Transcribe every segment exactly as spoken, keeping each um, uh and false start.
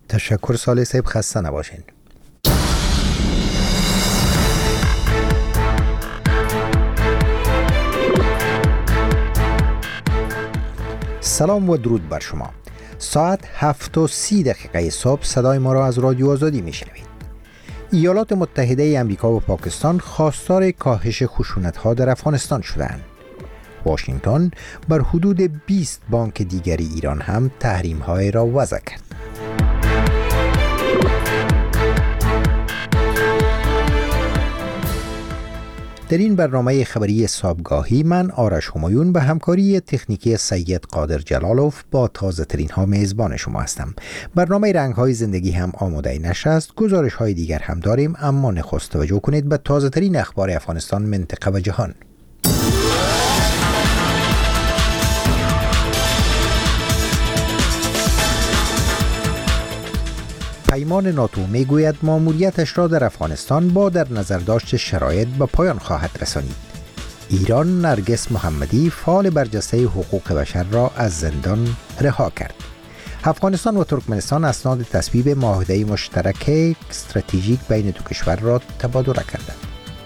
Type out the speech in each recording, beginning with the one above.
تشکر صالح صاحب، خسته نباشین. سلام و درود بر شما. ساعت هفت و سی دقیقه صبح صدای ما را از رادیو آزادی میشنوید. ایالات متحده امریکا و پاکستان خواستار کاهش خشونت‌ها در افغانستان شدند. واشنگتن بر حدود بیست بانک دیگری ایران هم تحریم‌های را وضع کرد. در این برنامه خبری صبحگاهی من آرش همایون به همکاری تکنیکی سید قادر جلالوف با تازه ترین ها میزبان شما هستم. برنامه رنگ های زندگی هم آماده نشر است. گزارش های دیگر هم داریم، اما نخست توجه کنید به تازه ترین اخبار افغانستان، منطقه و جهان. پیمان ناتو میگوید ماموریتش را در افغانستان با در نظر داشت شرایط به پایان خواهد رسانید. ایران نرگس محمدی فعال برجسته حقوق بشر را از زندان رها کرد. افغانستان و ترکمنستان اسناد تصویب معاهده مشترک استراتژیک بین دو کشور را تبادله کردند.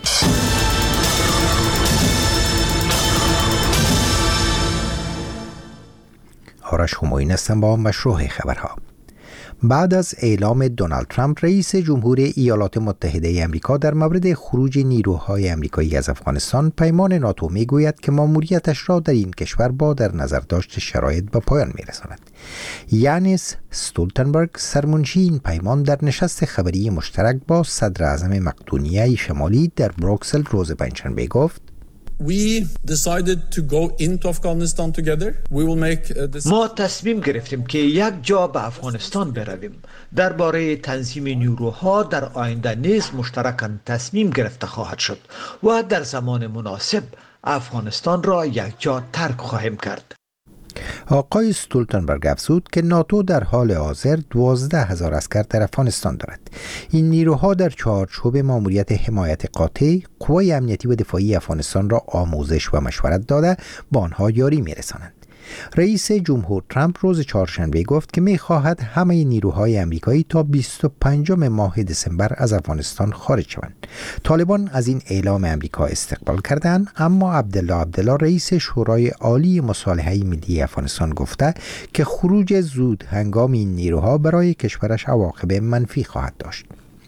آرش همایون هستم با مشروع خبرها. بعد از اعلام دونالد ترامپ رئیس جمهور ایالات متحده آمریکا در مورد خروج نیروهای آمریکایی از افغانستان، پیمان ناتو میگوید که ماموریتش را در این کشور با در نظر داشت شرایط به پایان میرساند. یانس استولتنبرگ سرمنشی این پیمان در نشست خبری مشترک با صدر اعظم مقدونیه شمالی در بروکسل روز پنجشنبه گفت: We decided to go into Afghanistan together. We will make this... ما تصمیم گرفتیم که یک جا به افغانستان برویم. درباره تنظیم نیروها در آینده نیز مشترکاً تصمیم گرفته خواهد شد و در زمان مناسب افغانستان را یک جا ترک خواهیم کرد. آقای استولتنبرگ افزود که ناتو در حال حاضر دوازده هزار عسکر در افغانستان دارد. این نیروها در چارچوب ماموریت حمایت قاطع قوای امنیتی و دفاعی افغانستان را آموزش و مشورت داده با آنها یاری می‌رسانند. رئیس جمهور ترامپ روز چهارشنبه گفت که می‌خواهد همه نیروهای آمریکایی تا بیست و پنجم ماه دسامبر از افغانستان خارج شوند. طالبان از این اعلام آمریکا استقبال کردند، اما عبدالله عبدالله رئیس شورای عالی مصالحه ملی افغانستان گفته که خروج زود هنگام این نیروها برای کشورش عواقب منفی خواهد داشت.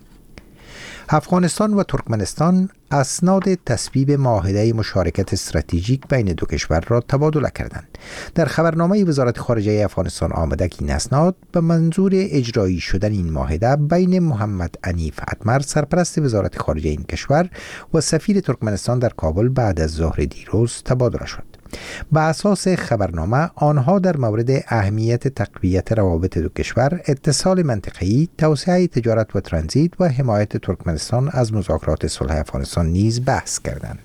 افغانستان و ترکمنستان اسناد تصویب معاهده مشارکت استراتژیک بین دو کشور را تبادله کردند. در خبرنامه وزارت خارجه افغانستان آمده که این اسناد به منظور اجرایی شدن این معاهده بین محمد عنیف اتمر سرپرست وزارت خارجه این کشور و سفیر ترکمنستان در کابل بعد از ظهر دیروز تبادله شد. به اساس خبرنامه آنها در مورد اهمیت تقویت روابط دو کشور، اتصال منطقه‌ای، توسعه تجارت و ترانزیت و حمایت ترکمنستان از مذاکرات صلح افغانستان نیز بحث کردند.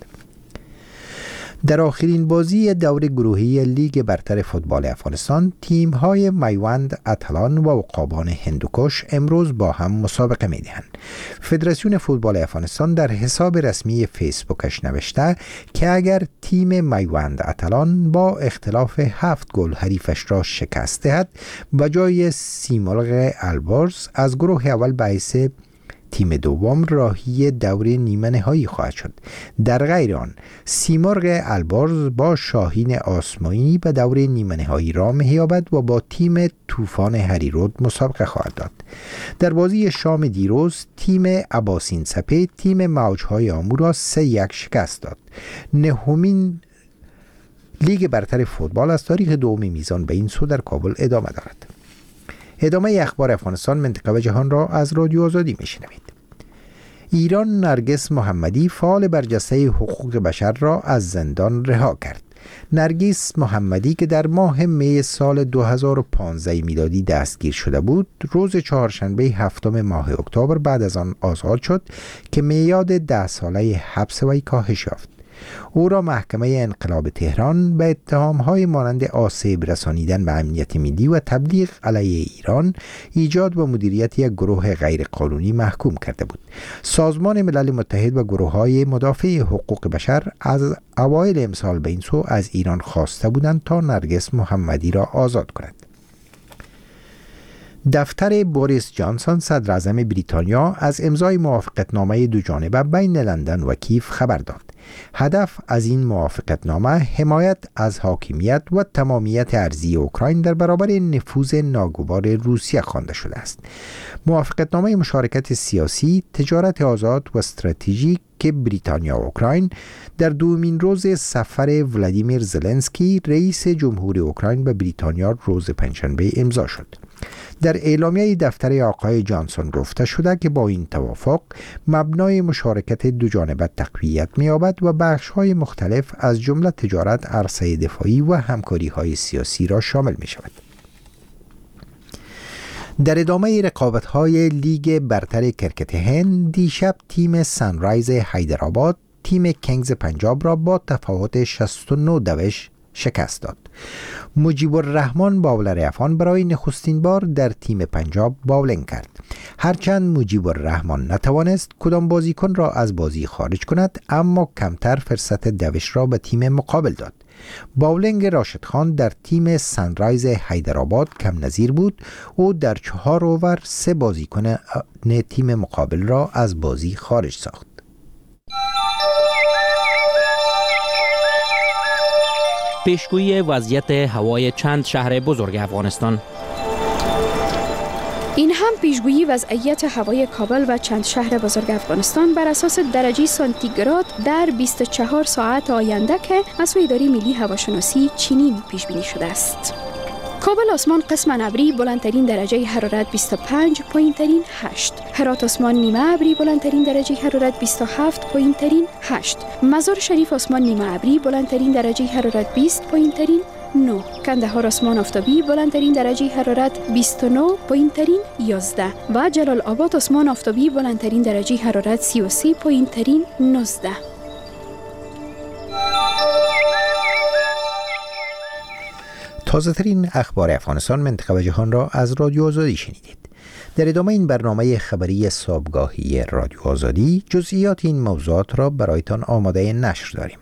در آخرین بازی دور گروهی لیگ برتر فوتبال افغانستان، تیم‌های میوند اتلان و عقابان هندوکش امروز با هم مسابقه می‌دهند. فدراسیون فوتبال افغانستان در حساب رسمی فیسبوکش نوشته که اگر تیم میوند اتلان با اختلاف هفت گل حریفش را شکست دهد، به جای سیمرغ البرز از گروه اول باعث تیم دوم راهی دور نیمه نهایی خواهد شد. در غیر آن، سیمرغ البرز با شاهین آسمانی به دور نیمه نهایی راه می‌یابد و با تیم طوفان هریرود مسابقه خواهد داد. در بازی شام دیروز تیم اباسین سپه تیم موجهای آمو را سه یک شکست داد. نهمین لیگ برتر فوتبال از تاریخ دوم میزان به این سو در کابل ادامه دارد. ادامه اخبار افغانستان، منطقه و جهان را از رادیو آزادی میشنوید. ایران نرگس محمدی فعال برجسته حقوق بشر را از زندان رها کرد. نرگس محمدی که در ماه می سال دو هزار و پانزده میلادی دستگیر شده بود، روز چهارشنبه هفتم ماه اکتبر بعد از آن آزاد شد که میعاد ده ساله حبس وی کاهش یافت. او را محکمه انقلاب تهران به اتهام‌های مانند آسیب رسانیدن به امنیت ملی و تبلیغ علیه ایران، ایجاد و مدیریت یک گروه غیرقانونی محکوم کرده بود. سازمان ملل متحد و گروه‌های مدافع حقوق بشر از اوایل امسال به این سو از ایران خواسته بودند تا نرگس محمدی را آزاد کند. دفتر بوریس جانسون صدر اعظم بریتانیا از امضای موافقتنامه دو جانبه بین لندن و کیف خبر داد. هدف از این موافقتنامه حمایت از حاکمیت و تمامیت ارضی اوکراین در برابر نفوذ ناگوار روسیه خوانده شده است. موافقتنامه مشارکت سیاسی، تجارت آزاد و استراتژیک که بریتانیا و اوکراین در دومین روز سفر ولادیمیر زلنسکی رئیس جمهور اوکراین به بریتانیا روز پنجشنبه امضا شد. در اعلامیه دفتر آقای جانسون گفته شده که با این توافق مبنای مشارکت دو جانبه تقویت می‌یابد و بخش‌های مختلف از جمله تجارت، عرصه دفاعی و همکاری‌های سیاسی را شامل می‌شود. در ادامه رقابت‌های لیگ برتر کرکت هند، دیشب تیم سنرایز حیدرآباد تیم کنگز پنجاب را با تفاوت شصت و نه دوش شکست داد. مجیب الرحمن باولر افغان برای نخستین بار در تیم پنجاب باولینگ کرد. هرچند مجیب الرحمن نتوانست کدام بازیکن را از بازی خارج کند، اما کمتر فرصت دوش را به تیم مقابل داد. باولینگ راشد خان در تیم سنرایز حیدرآباد کم نظیر بود. او در چهار اوور سه بازیکن تیم مقابل را از بازی خارج ساخت. پیشگویی وضعیت هوای چند شهر بزرگ افغانستان. این هم پیشگویی وضعیت هوای کابل و چند شهر بزرگ افغانستان بر اساس درجه سانتیگراد در بیست و چهار ساعت آینده که از سوی اداره ملی هواشناسی چینین پیش بینی شده است. کابل آسمان قسماً ابری، بلندترین درجه حرارت بیست و پنج، پایینترین هشت. هرات آسمان نیمه ابری، بلندترین درجه حرارت بیست و هفت، پایینترین هشت. مزار شریف آسمان نیمه ابری، بلندترین درجه حرارت بیست، پایینترین نه. کندهار آسمان آفتابی، بلندترین درجه حرارت بیست و نه، پایینترین یازده. و جلال آباد آسمان آفتابی، بلندترین درجه حرارت سی و سه، پایینترین نوزده. تازه ترین اخبار افغانستان، منطقه و جهان را از رادیو آزادی شنیدید. در ادامه این برنامه خبری صبحگاهی رادیو آزادی جزئیات این موضوعات را برایتان آماده نشر داریم.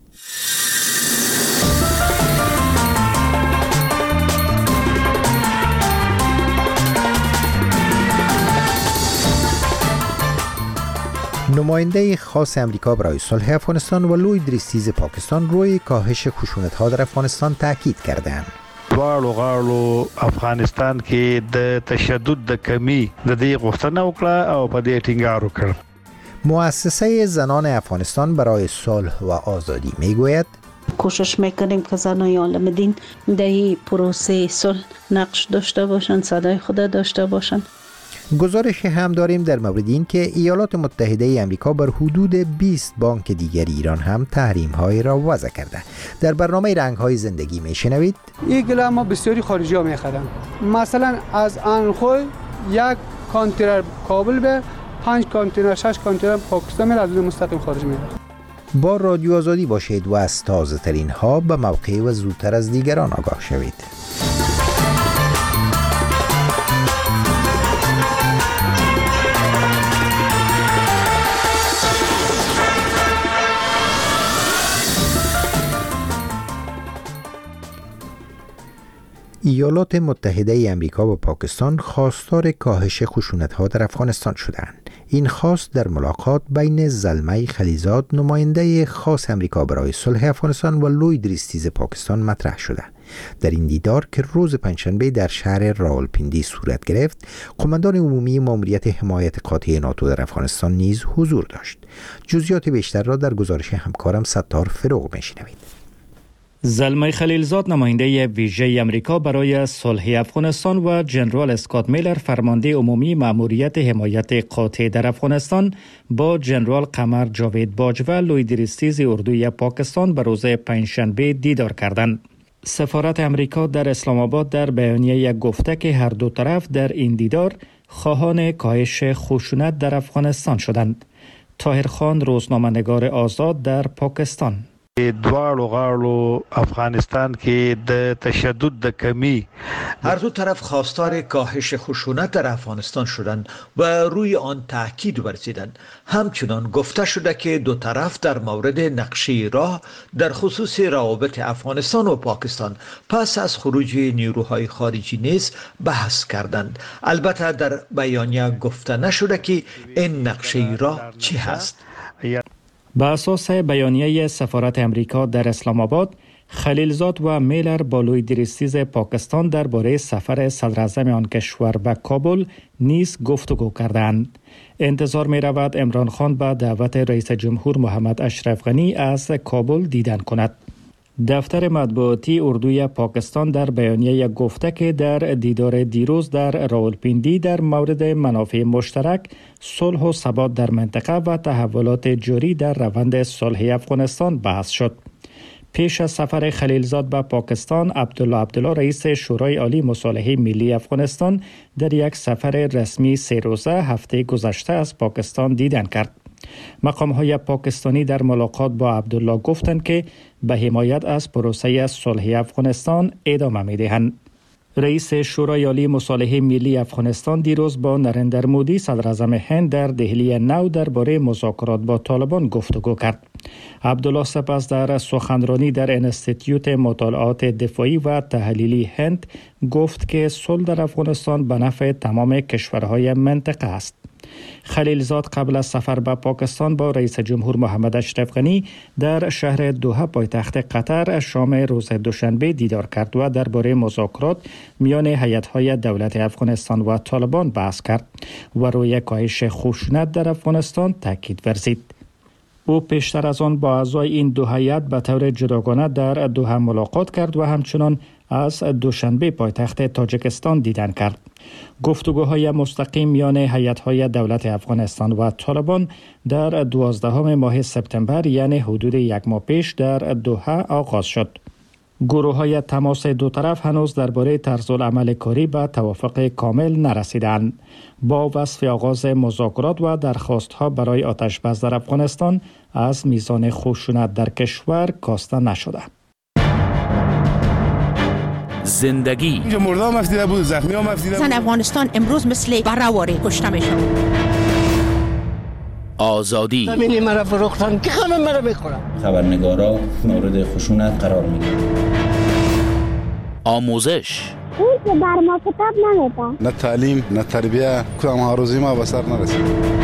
نماینده خاص امریکا برای صلح افغانستان و لوی دریستیز پاکستان روی کاهش خشونت‌ها در افغانستان تاکید کردند. دواړو غاړو افغانستان کې د تشدد د کمی د دې غوښتنه وکړه او په دې ټینګار وکړ. مؤسسه زنان افغانستان برای صلح و آزادی میگوید کوشش میکنیم که زنای عالم دین در این پروسه صلح نقش داشته باشند، صدای خود داشته باشند. گزارش هم داریم در مورد این که ایالات متحده ای آمریکا بر حدود بیست بانک دیگر ایران هم تحریم های را وضع کرده. در برنامه رنگ های زندگی میشنوید این گلا ما بسیاری خارجی ها میخرن. مثلا از انخوی یک کانتینر کابل به پنج کانتینر شش کانتینر پاکستان میره، از اون مستقیم خارج میره. با رادیو آزادی باشید و از تازه ترین ها به موقع و زودتر از دیگران آگاه شوید. ایالات متحده ای آمریکا و پاکستان خواستار کاهش خشونت‌ها در افغانستان شدند. این خواست در ملاقات بین زلمه خلیزاد نماینده خاص آمریکا برای صلح افغانستان و لوی دریستیز پاکستان مطرح شده. در این دیدار که روز پنجشنبه در شهر راولپیندی صورت گرفت، قماندان عمومی ماموریت حمایت قاطع ناتو در افغانستان نیز حضور داشت. جزئیات بیشتر را در گزارش همکارم ستار فروغ میشنوید. زلمه خلیلزاد نماینده ویژه امریکا برای صلح افغانستان و جنرال اسکات میلر فرمانده عمومی مأموریت حمایت قاطع در افغانستان با جنرال قمر جاوید باج و لوی دریستیز اردوی پاکستان به روز پنجشنبه دیدار کردند. سفارت امریکا در اسلام آباد در بیانیه گفته که هر دو طرف در این دیدار خواهان کاهش خشونت در افغانستان شدند. طاهر خان، روزنامه‌نگار آزاد در پاکستان. دواړو غاړو افغانستان کې د تشدد د کمی هر دو طرف خواستار کاهش خشونت در افغانستان شدند و روی آن تاکید ورزیدند. همچنان گفته شده که دو طرف در مورد نقشه راه در خصوص روابط افغانستان و پاکستان پس از خروج نیروهای خارجی نیز بحث کردند. البته در بیانیه گفته نشده که این نقشه راه چی هست. به اساس بیانیه سفارت امریکا در اسلام آباد، خلیلزاد و میلر با لویدریستیز پاکستان درباره سفر صدراعظم آن کشور به کابل نیز گفتگو کردند. انتظار می رود عمران خان به دعوت رئیس جمهور محمد اشرف غنی از کابل دیدن کند. دفتر مطبوعاتی اردوی پاکستان در بیانیه گفته که در دیدار دیروز در راولپیندی در مورد منافع مشترک، صلح و ثبات در منطقه و تحولات جاری در روند صلح افغانستان بحث شد. پیش از سفر خلیلزاد به پاکستان، عبدالله عبدالله رئیس شورای عالی مصالحه ملی افغانستان در یک سفر رسمی سه روزه هفته گذشته از پاکستان دیدن کرد. مقام‌های پاکستانی در ملاقات با عبدالله گفتند که به حمایت از پروسه صلح افغانستان ادامه می‌دهند. رئیس شورای عالی مصالحه ملی افغانستان دیروز با نریندر مودی صدراعظم هند در دهلی نو درباره مذاکرات با طالبان گفتگو کرد. عبدالله سپس در سخنرانی در انستیتیوت مطالعات دفاعی و تحلیلی هند گفت که صلح در افغانستان به نفع تمام کشورهای منطقه است. خلیلزاد قبل از سفر به پاکستان با رئیس جمهور محمد اشرف غنی در شهر دوحه پایتخت قطر شام روز دوشنبه دیدار کرد و درباره مذاکرات میان هیئت‌های دولت افغانستان و طالبان بحث کرد و روی کاهش خشونت در افغانستان تاکید ورزید. او پیشتر از آن با اعضای این دو هیئت به طور جداگانه در دوحه ملاقات کرد و همچنان از دوشنبه پایتخت تاجیکستان دیدن کرد. گفتگوهای مستقیم میان هیئت‌های دولت افغانستان و طالبان در دوازدهم ماه سپتامبر یعنی حدود یک ماه پیش در دوحه آغاز شد. گروه‌های تماس دو طرف هنوز درباره طرزالعمل کاری به توافق کامل نرسیدند. با وصف آغاز مذاکرات و درخواست‌ها برای آتش‌بس در افغانستان از میزان خشونت در کشور کاسته نشده. زندگی مردم افتیده بود، زخمی هم افتیده بود. زن افغانستان امروز مثل بره‌واره کشته میشن. آزادی همین مرا فروختن که همه مرا میخورن. خبرنگارا مورد خشونت قرار میگیرن. آموزش اون که بر ما کتاب نمیده. نه تعلیم نه تربیه، کدام هاروزی ما به سر نرسید.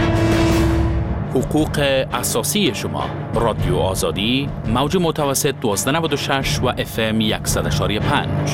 حقوق اساسی شما. رادیو آزادی، موج متوسط دوازده نود و شش و اف ام صد و یک و پنج.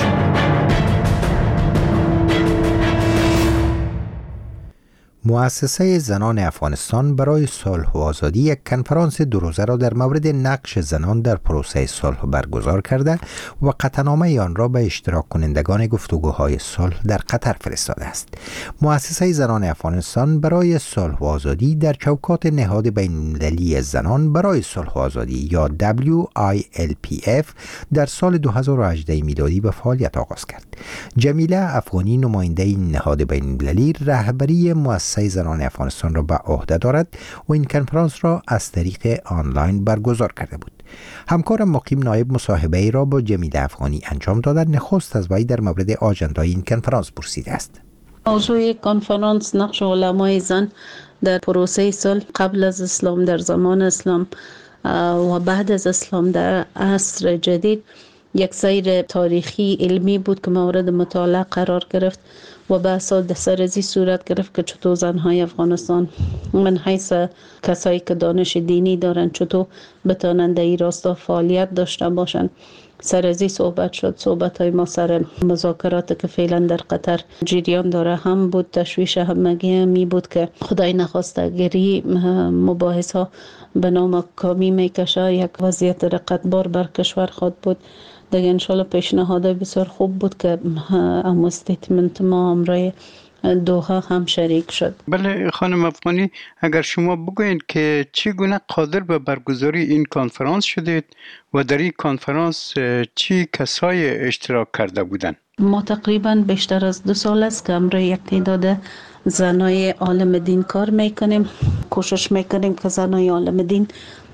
مؤسسه زنان افغانستان برای صلح و آزادی یک کنفرانس دو روزه را در مورد نقش زنان در پروسه صلح برگزار کرده و قطعنامه آن را به اشتراک کنندگان گفتگوهای صلح در قطر فرستاده است. مؤسسه زنان افغانستان برای صلح و آزادی در چوکات نهاد بین‌المللی زنان برای صلح و آزادی یا دبلیو آی ال پی اف در سال دو هزار و هجده میلادی به فعالیت آغاز کرد. جمیله افغانی نماینده این نهاد بین‌المللی رهبری مؤسسه زنان افغانستان را به عهده دارد و این کنفرانس را از طریق آنلاین برگزار کرده بود. همکارم مقیم نایب مصاحبه ای را با جمیله افغانی انجام دادن. نخست از وی در مورد آژندای این کنفرانس پرسیده است. موضوع کنفرانس نقش علمای زن در پروسه صلح قبل از اسلام، در زمان اسلام و بعد از اسلام در عصر جدید یک سیر تاریخی علمی بود که مورد مطالعه قرار گرفت و بحث‌ها سرازی صورت گرفت که چطور زنهای افغانستان من حیث کسایی که دانش دینی دارن چطور بتانند در این راستا فعالیت داشته باشند. سرازی صحبت شد. صحبت های ما سر مذاکرات که فعلا در قطر جریان داره هم بود. تشویش همگی همی بود که خدای نخواسته گری مباحث ها به نام کامی میکشه یک وضعیت رقتبار بر کشور خود بود. دیگه انشالله پیشنهاده بسیار خوب بود که ام استیتمنت ما همراه دوحه هم شریک شد. بله خانم افغانی، اگر شما بگویید که چگونه قادر به برگزاری این کنفرانس شدید و در این کنفرانس چی کسای اشتراک کرده بودند؟ ما تقریبا بیشتر از دو سال است که همراه یک تعداد زنای عالم دین کار میکنیم. کوشش میکنیم که زنای عالم دین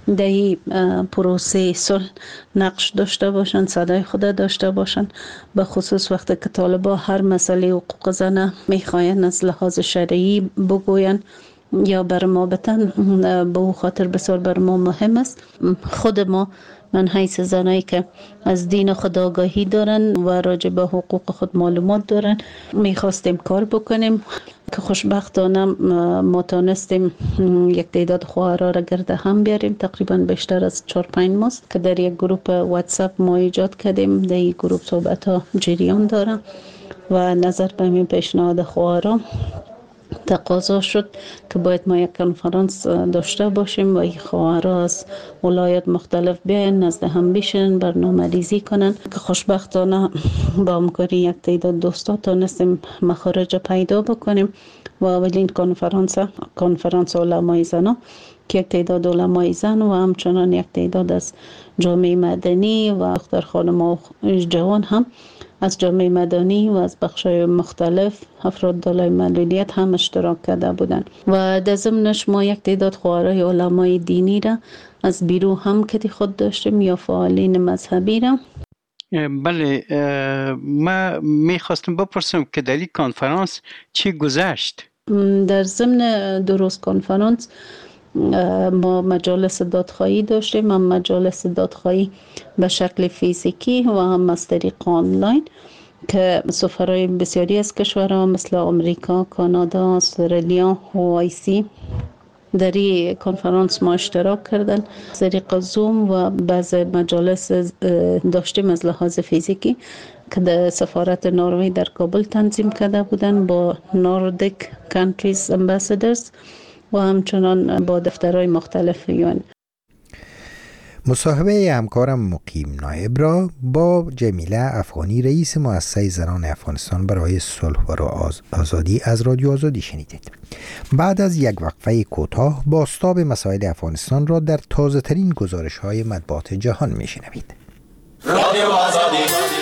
در پروسه صلح نقش داشته باشن، صدای خود داشته باشن. به خصوص وقتی که طالبا هر مسئله حقوق زن میخواین از لحاظ شرعی بگوین یا بر ما بتن، به او خاطر بسیار بر ما مهم است. خود ما من حیث زنایی که از دین خود آگاهی دارن و راجع به حقوق خود معلومات دارن میخواستیم کار بکنیم که خوشبختانه ما تانستیم یک تعداد خواهرها را گرد هم بیاریم. تقریبا بیشتر از چهار پنج ماست که در یک گروپ واتساپ ما ایجاد کردیم. در این گروپ صحبت ها جریان دارم و نظر به این پیشنهاد خواهرها تقاضا شد که باید ما یک کنفرانس داشته باشیم و این خواهرها از ولایات مختلف بیاین نزد هم بشین، برنامه ریزی کنن که خوشبختانه با همکاری یک تعداد دوستا تانستیم مخارج پیدا بکنیم و اولین کنفرانس کنفرانس علمای زنا که یک تعداد علمای زن و همچنان یک تعداد از جامعه مدنی و دختر خانم و جوان هم از جامعه مدنی و از بخش‌های مختلف افراد دارای معلولیت هم اشتراک کرده بودند و در ضمنش ما یک تعداد خواهرای علمای دینی را از بیرون هم که خود داشتیم یا فعالین مذهبی را. بله، ما میخواستم بپرسم که در این کنفرانس چی گذشت؟ در ضمن دروس کنفرانس ما مجالس دادخواهی داشتیم، هم مجالس دادخواهی به شکل فیزیکی و هم از طریق آنلاین که سفرای بسیاری از کشورها مثل آمریکا، کانادا، استرالیا و آیسی در این کنفرانس ما اشتراک کردن از طریق زوم و بعض مجالس داشتیم از لحاظ فیزیکی که در سفارت نروژ در کابل تنظیم کرده بودن با نوردیک کانتریز امباسادرز و همچنان با دفترهای مختلف یون. مصاحبه همکارم مقیم نایب را با جمیله افغانی رئیس مؤسسه زنان افغانستان برای صلح و آزادی از رادیو آزادی شنیدید. بعد از یک وقفه کوتاه بازتاب مسائل افغانستان را در تازه ترین گزارش های مطبوعات جهان می شنوید. رادیو آزادی.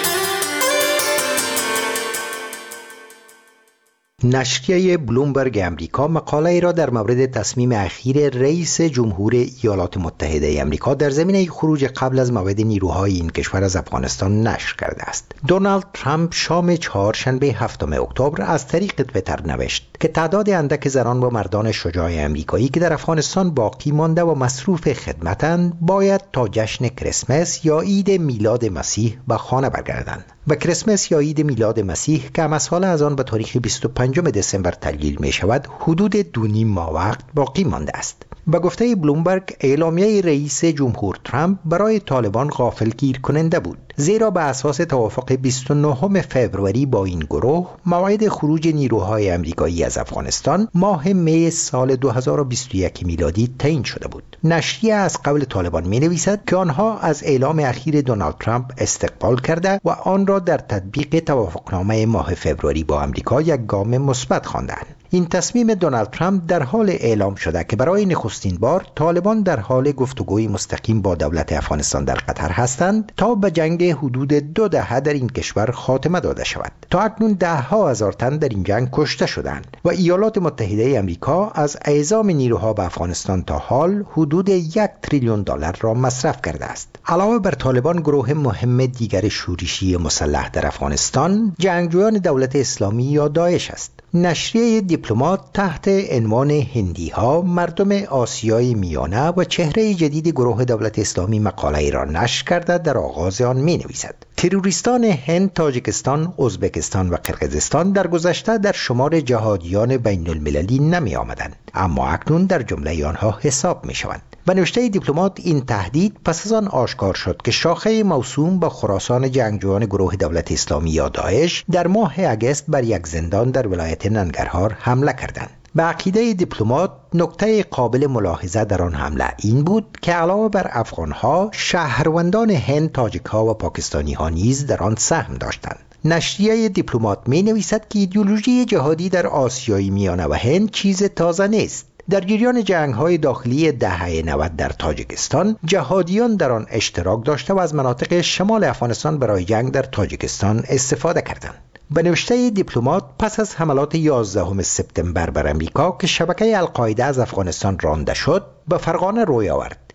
نشریه بلومبرگ امریکا مقاله ای را در مورد تصمیم اخیر رئیس جمهور ایالات متحده امریکا در زمینه خروج قبل از موعد نیروهای این کشور از افغانستان نشر کرده است. دونالد ترامپ شام چهارشنبه هفتم اکتبر از طریق توییتر نوشت که تعداد اندک زنان و مردان شجاع امریکایی که در افغانستان باقی مانده و مصروف خدمتند باید تا جشن کریسمس یا عید میلاد مسیح به خانه برگردند. و کریسمس یا عید میلاد مسیح که مساله از آن به تاریخ بیست و پنجم دسامبر تحلیل می شود حدود دو نیم ماه وقت باقی مانده است. به گفته بلومبرگ اعلامیه رئیس جمهور ترامپ برای طالبان غافلگیر کننده بود، زیرا به اساس توافق بیست و نهم فوریه با این گروه موعد خروج نیروهای امریکایی از افغانستان ماه می سال دو هزار و بیست و یک میلادی تعیین شده بود. نشریه از قول طالبان می نویسد که آنها از اعلام اخیر دونالد ترامپ استقبال کرده و آن را در تطبیق توافقنامه ماه فوریه با امریکا یک گام مثبت خواندند. این تصمیم دونالد ترامپ در حال اعلام شده که برای نخستین بار طالبان در حال گفتگوی مستقیم با دولت افغانستان در قطر هستند تا به جنگ حدود دو دهه در این کشور خاتمه داده شود. تا اکنون ده ها هزار تن در این جنگ کشته شدند و ایالات متحده امریکا از اعزام نیروها به افغانستان تا حال حدود یک تریلیون دلار را مصرف کرده است. علاوه بر طالبان، گروه مهم دیگر شورشی مسلح در افغانستان جنگجویان دولت اسلامی یا داعش است. نشریه دیپلمات تحت عنوان هندی ها مردم آسیای میانه و چهره جدید گروه دولت اسلامی مقاله را نشر کرده در آغاز آن می نویسد: تروریستان هند، تاجیکستان، ازبکستان و قرقیزستان در گذشته در شمار جهادیان بین المللی نمی آمدند، اما اکنون در جمله آنها حساب می شوند. به نوشته دیپلمات این تهدید پس از آن آشکار شد که شاخه موسوم به خراسان جنگجویان گروه دولت اسلامی یا داعش در ماه اگست بر یک زندان در ولایت ننگرهار حمله کردند. به عقیده دیپلمات نکته قابل ملاحظه در آن حمله این بود که علاوه بر افغانها، شهروندان هند، تاجیکها و پاکستانیها نیز در آن سهم داشتند. نشریه دیپلمات می نویسد که ایدئولوژی جهادی در آسیای میانه و هند چیز تازه نیست. در جریان جنگ‌های داخلی دهه نود در تاجیکستان، جهادیان در آن اشتراک داشته و از مناطق شمال افغانستان برای جنگ در تاجیکستان استفاده کردند. به نوشته دیپلمات پس از حملات یازدهم سپتامبر بر امریکا که شبکه القاعده از افغانستان رانده شد، به فرغانه روی آورد.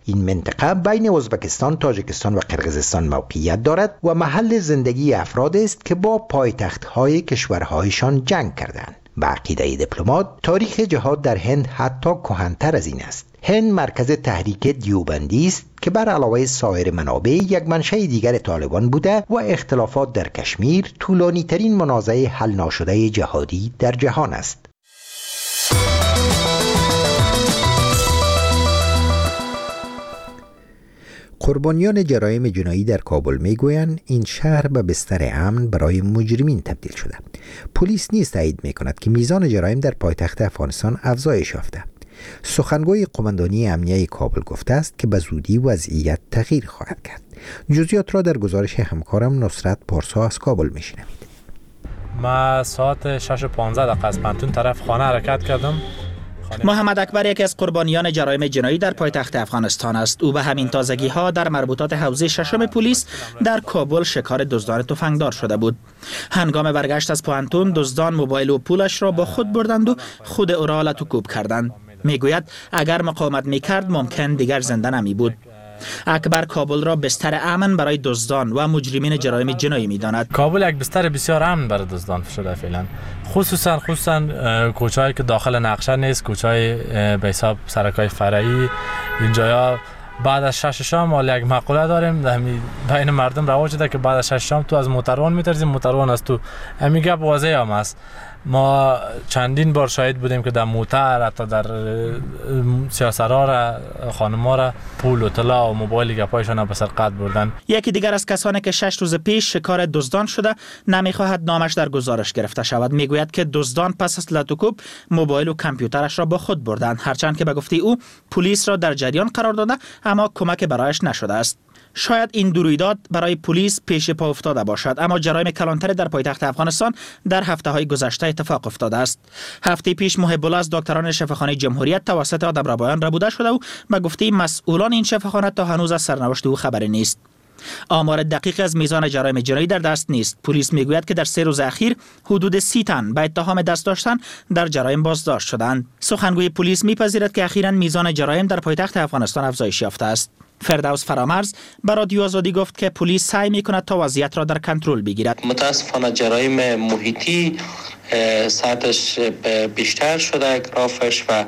این منطقه بین ازبکستان، تاجیکستان و قرقیزستان موقعیت دارد و محل زندگی افراد است که با پایتخت‌های کشورهایشان جنگ کردند. به عقیده دیپلمات، تاریخ جهاد در هند حتی کهن‌تر از این است. هند مرکز تحریک دیوبندی است که بر علاوه سایر منابع یک منشأ دیگر طالبان بوده و اختلافات در کشمیر طولانی ترین منازعه حل ناشده جهادی در جهان است. قربانیان جرایم جنایی در کابل میگویند این شهر به بستر امن برای مجرمین تبدیل شده. پلیس نیز تایید میکند که میزان جرایم در پایتخت افغانستان افزایش یافته. سخنگوی قماندانی امنیه کابل گفته است که به زودی وضعیت تغییر خواهد کرد. جزئیات را در گزارش همکارم نصرت پارسا از کابل میشنوید. ما ساعت شش و پانزده دقیقه از پنتون طرف خانه حرکت کردم. محمد اکبر یکی از قربانیان جرایم جنایی در پایتخت افغانستان است. او به همین تازگی ها در مربوطات حوزه ششم پلیس در کابل شکار دزدان تفنگدار شده بود. هنگام برگشت از پانتون دزدان موبایل و پولش را با خود بردند و خود او را لطوکوب کردند. میگوید اگر مقاومت میکرد ممکن دیگر زنده نمی بود. اکبر کابل را بستر امن برای دزدان و مجرمین جرایم جنایی می‌داند. کابل یک بستر بسیار امن برای دزدان شده فعلا. خصوصا خصوصا کوچه‌ای که داخل نقشه نیست، کوچه‌های به حساب سرکای فرعی، این جایا بعد از شش شام ما یک مقوله داریم در بین مردم رواج ده که بعد از شش شام تو از موتروان می‌ترسی، موتروان از تو. همین گپ واضح هم است. ما چندین بار شاهد بودیم که در موتر حتی در سیاسرها را خانم‌ها را پول و طلا و موبایل گپایشان به سرقت بردن. یکی دیگر از کسانی که شش روز پیش شکار دزدان شده نمیخواهد نامش در گزارش گرفته شود. میگوید که دزدان پس از لطوکوب موبایل و کامپیوترش را با خود بردند، هرچند که به گفته او پلیس را در جریان قرار داده اما کمک برایش نشده است. شاید این دو رویداد برای پلیس پیش پا افتاده باشد، اما جرایم کلانتر در پایتخت افغانستان در هفته‌های گذشته اتفاق افتاده است. هفته پیش محب الله از دکتران شفاخانه جمهوریت توسط آدمربایان ربوده شده و به گفته مسئولان این شفاخانه تا هنوز از سرنوشت او خبری نیست. آمار دقیق از میزان جرایم جنایی در دست نیست. پلیس میگوید که در سه روز اخیر حدود سی تن به اتهام دست داشتن در جرایم بازداشت شدند. سخنگوی پلیس میپذیرد که اخیراً میزان جرایم در پایتخت افغانستان افزایش یافته است. فردوس فرامرز به رادیو آزادی گفت که پلیس سعی میکند تا وضعیت را در کنترل بگیرد. متاسفانه جرایم محیطی سطحش بیشتر شده گرافش و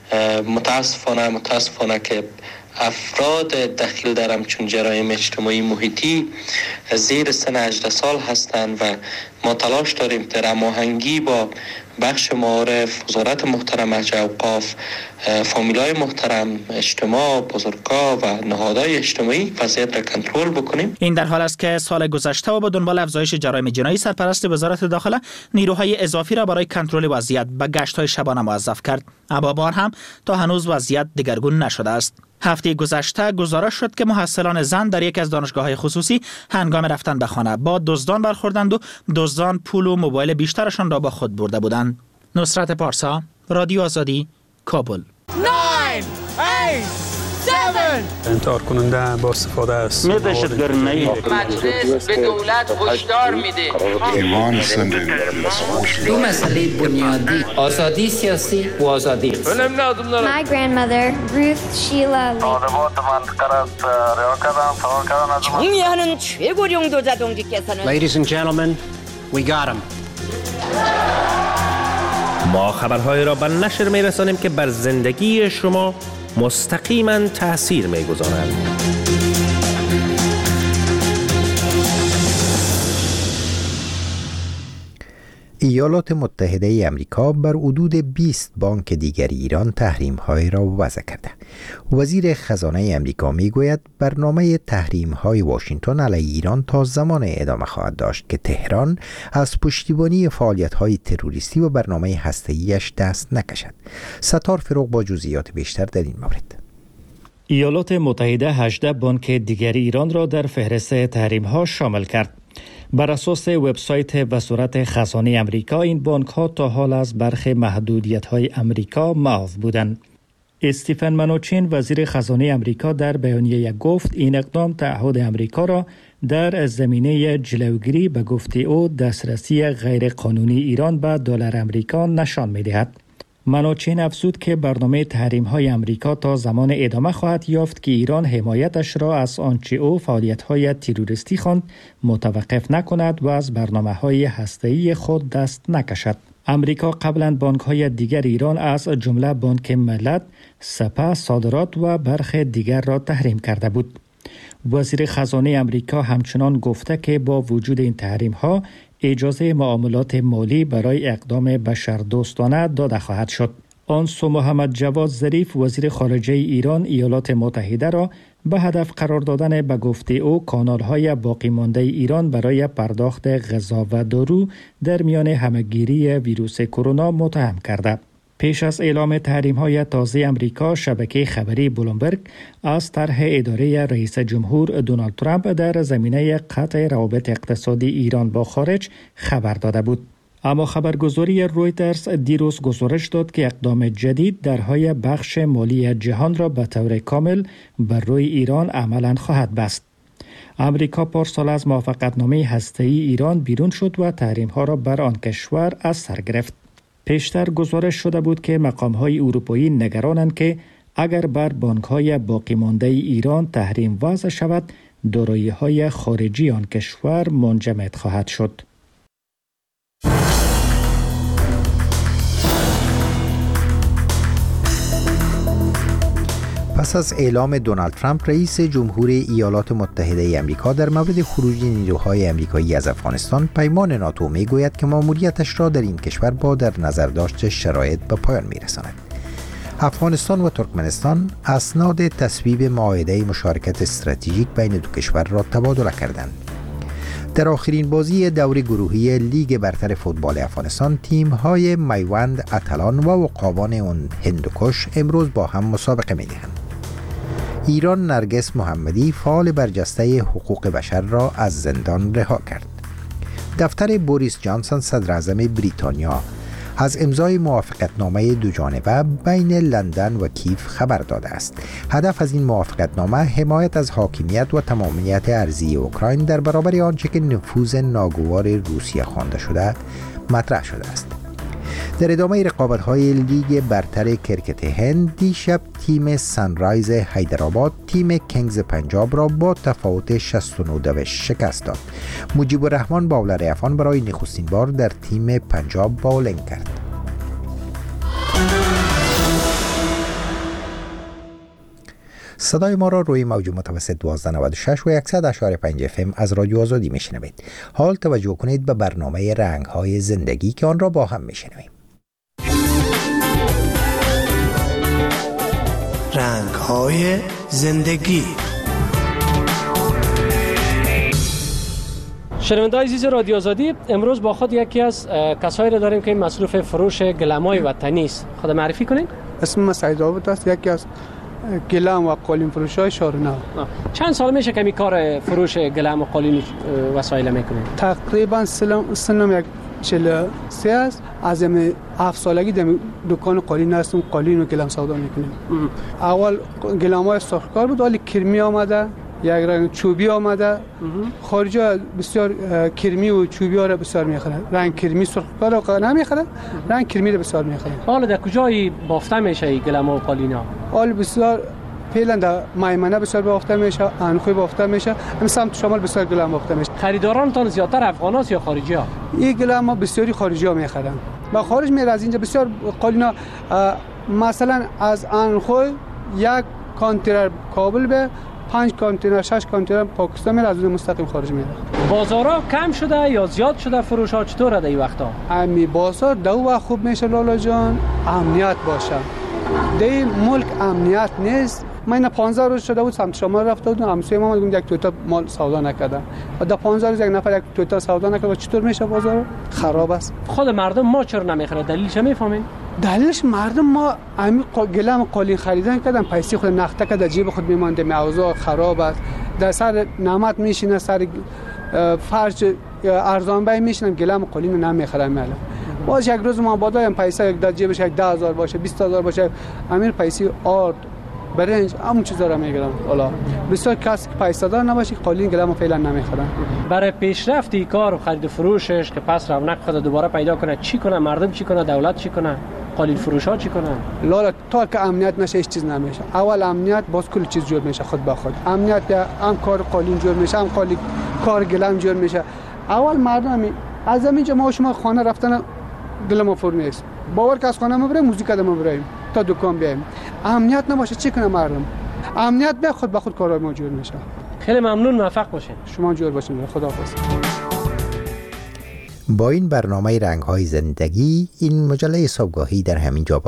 متاسفانه متاسفانه که افراد دخیل در همچون جرایم اجتماعی محیطی زیر سن هجده سال هستند و ما تلاش داریم در هماهنگی با بخش معارف، وزارت محترم ارجاع اوقاف، فامیلای محترم، اجتماع، بزرگا و نهادهای اجتماعی وضعیت را کنترل بکنیم. این در حال است که سال گذشته و با دنبال افزایش جرایم جنایی سرپرست وزارت داخله نیروهای اضافی را برای کنترل وضعیت به گشت‌های شبانه موظف کرد. اما بار هم تا هنوز وضعیت دگرگون نشده است. هفته گذشته گزارش شد که محصلان زن در یک از دانشگاه‌های خصوصی هنگام رفتن به خانه با دزدان برخوردند و دزدان پول و موبایل بیشترشان را با خود برده بودند. نصرت پارسا، رادیو آزادی، کابل. انتحار کننده با استفاده است. مجلس به دولت هشدار میده. دو مسئله بنیادی، آزادی سیاسی و آزادی اقتصادی. My grandmother, Ruth Sheila 정의하는 최고령 도자동지께서는 Ladies and gentlemen, we got him. ما خبرهای را به نشر می‌رسانیم که بر زندگی شما مستقیما تأثیر می‌گذارند. ایالات متحده ای آمریکا بر حدود بیست بانک دیگر ایران تحریم‌های را وضع کرده. وزیر خزانه آمریکا میگوید برنامه تحریم‌های واشنگتن علیه ایران تا زمان ادامه خواهد داشت که تهران از پشتیبانی فعالیت‌های تروریستی و برنامه هسته‌ایش دست نکشد. ستار فروغ با جزئیات بیشتر در این مورد. ایالات متحده هجده بانک دیگر ایران را در فهرست تحریم‌ها شامل کرد. بر اساس وبسایت وزارت خزانه آمریکا این بانک ها تا حال از برخی محدودیت های آمریکا معاف بودند. استیفن منوچین وزیر خزانه آمریکا در بیانیه گفت این اقدام تعهد آمریکا را در زمینه جلوگیری به گفته او دسترسی غیر قانونی ایران به دلار آمریکا نشان می‌دهد. منوچین افزود که برنامه تحریم‌های امریکا تا زمان ادامه خواهد یافت که ایران حمایتش را از آنچه او فعالیت‌های تروریستی خواند متوقف نکند و از برنامه‌های هسته‌ای خود دست نکشد. امریکا قبلا بانک‌های دیگر ایران از جمله بانک ملت، سپه، صادرات و برخی دیگر را تحریم کرده بود. وزیر خزانه امریکا همچنان گفته که با وجود این تحریم‌ها اجازه معاملات مالی برای اقدام بشردوستانه داده خواهد شد. آنسو محمد جواد ظریف وزیر خارجه ایران ایالات متحده را به هدف قرار دادن به گفته او کانال‌های باقی مانده ایران برای پرداخت غذا و دارو در میان همه‌گیری ویروس کرونا متهم کرده. پیش از اعلام تحریم‌های تازه امریکا، شبکه خبری بلومبرگ از طرح اداره رئیس جمهور دونالد ترامپ در زمینه قطع روابط اقتصادی ایران با خارج خبر داده بود. اما خبرگزاری رویترز دیروز گزارش داد که اقدام جدید درهای بخش مالی جهان را به طور کامل بر روی ایران عملاً خواهد بست. امریکا پارسال از موافقتنامه هسته‌ای ایران بیرون شد و تحریم‌ها را بر آن کشور از سر گرفت. پیشتر گزارش شده بود که مقام‌های اروپایی نگرانند که اگر بر بانک‌های باقی مانده ایران تحریم وضع شود، دارایی‌های خارجی آن کشور منجمد خواهد شد. پس از اعلام دونالد ترامپ رئیس جمهور ایالات متحده آمریکا در مورد خروج نیروهای آمریکایی از افغانستان، پیمان ناتو میگوید که ماموریتش را در این کشور با در نظر داشت شرایط به پایان میرساند. افغانستان و ترکمنستان اسناد تصویب معاهده مشارکت استراتژیک بین دو کشور را تبادله کردند. در آخرین بازی دور گروهی لیگ برتر فوتبال افغانستان، تیم‌های میوند، اتلان و عقابان اون هندوکش امروز با هم مسابقه می‌دهند. ایران نرگس محمدی، فعال برجسته حقوق بشر، را از زندان رها کرد. دفتر بوریس جانسون صدر اعظم بریتانیا از امضای موافقتنامه دو جانبه بین لندن و کیف خبر داده است. هدف از این موافقتنامه حمایت از حاکمیت و تمامیت ارضی اوکراین در برابر آنچه که نفوذ ناگوار روسیه خوانده شده مطرح شده است. در ادامه رقابت‌های لیگ برتر کرکت هند، دیشب تیم سنرایز حیدرآباد تیم کنگز پنجاب را با تفاوت شصت و نه دوش شکست داد. مجیب الرحمن باولر افغان برای نخستین بار در تیم پنجاب باولینگ کرد. صدای ما را روی موج متوسط دوازده نود و شش و صد و یک و پنج اف ام از رادیو آزادی میشنوید. حال توجه کنید به برنامه رنگ‌های زندگی که آن را با هم میشنویم. رنگ‌های زندگی. شنونده‌های عزیز رادیو آزادی، امروز با خود یکی از کسایی را داریم که مصروف فروش گلم‌های وطنی است. خود معرفی کنید؟ اسم من سعید آباد است، یکی از گلم و قالین فروش‌های شارنو. چند سال میشه که می کار فروش گلم و قالین وسایل میکنید؟ تقریبا سنم یک چهل و سه است. از این هفت سالگی در دکان قالین هستم، قالین و گلم سودا میکنیم. اول گلم‌های سرخکار بود، ولی کرمی آمده، یک رنگ چوبی آمده. خارجی بسیار کرمی و چوبی ها را بسیار میخرن. رنگ کرمی سرخکار را نمیخرن، رنگ کرمی را بسیار میخرن. حالا در کجای بافته میشه این گلم و قالینا؟ حالا بسیار فعلا در میمنه بسیار بافته میشه، انخوی بافته میشه، هم سمت شمال بسیار گلم بافته میشه. خریدارانتان زیادتر افغاناست یا خارجی ها؟ این گلم ها بسیاری خارجی ها میخرن. با خارج میره از اینجا بسیار قالینا، مثلا از انخوی یک کانتینر کابل به پنج کانتینر شش کانتینر پاکستان میره، از اون مستقیم خارج میره. بازارا کم شده یا زیاد شده؟ فروش ها چطوره در این وقتا؟ امی بازار دو وقت خوب میشه لالا جان، امنیت باشه. در ملک امنیت نیست. من پانزده روز شده بود سمت شمال رفته بودم، همسایه ما میگم یک توتا مال سودا نکردم و در پانزده روز یک نفر یک توتا سودا نکرد. چطور میشه بازار؟ خراب است. خود مردم ما چرا نمیخره؟ دلیلش میفهمین؟ دلیلش مردم ما امی گلم قالین خریدن کردن، پیسه خود نقطه که در جیب خود میمانده، موضوع خراب است. در سر نمد میشینه، سر فرش ارزان بای میشینن، گلم قالین نمیخرن. میاله باز یک روز ما بادایم پیسه یک در جیبش یک ده هزار باشه، بیست هزار باشه، امیر پیسه آرد برنج همون چیزا رو میگیرن. حالا بسیار کسی که پیسه دار نباشه قالین گلم فعلا نمیخرن. برای پیشرفت این کار و خرید و فروشش که پس رونق خود دوباره پیدا کنه چی کنه؟ مردم چی کنه؟ دولت چی کنه؟ قالین فروش ها چی کنن؟ لالا تا که امنیت نشه هیچ چیز نمیشه. اول امنیت باز کل چیز جور میشه خود به خود. امنیت هم کار قالین جور میشه، هم قالی کار گلم جور میشه. اول مردم از همینجا ما شما خانه رفتن گلم فور نیست. باور که از خانه ما بریم موزیک دم بریم تا دکان بیایم. امنیت نباشه چی کنه مردم؟ امنیت به خود به خود کارای ما جور میشه. خیلی ممنون، موفق باشین. شما جور باشین. خداحافظ. با این برنامه رنگ‌های زندگی این مجله صبحگاهی در همین جا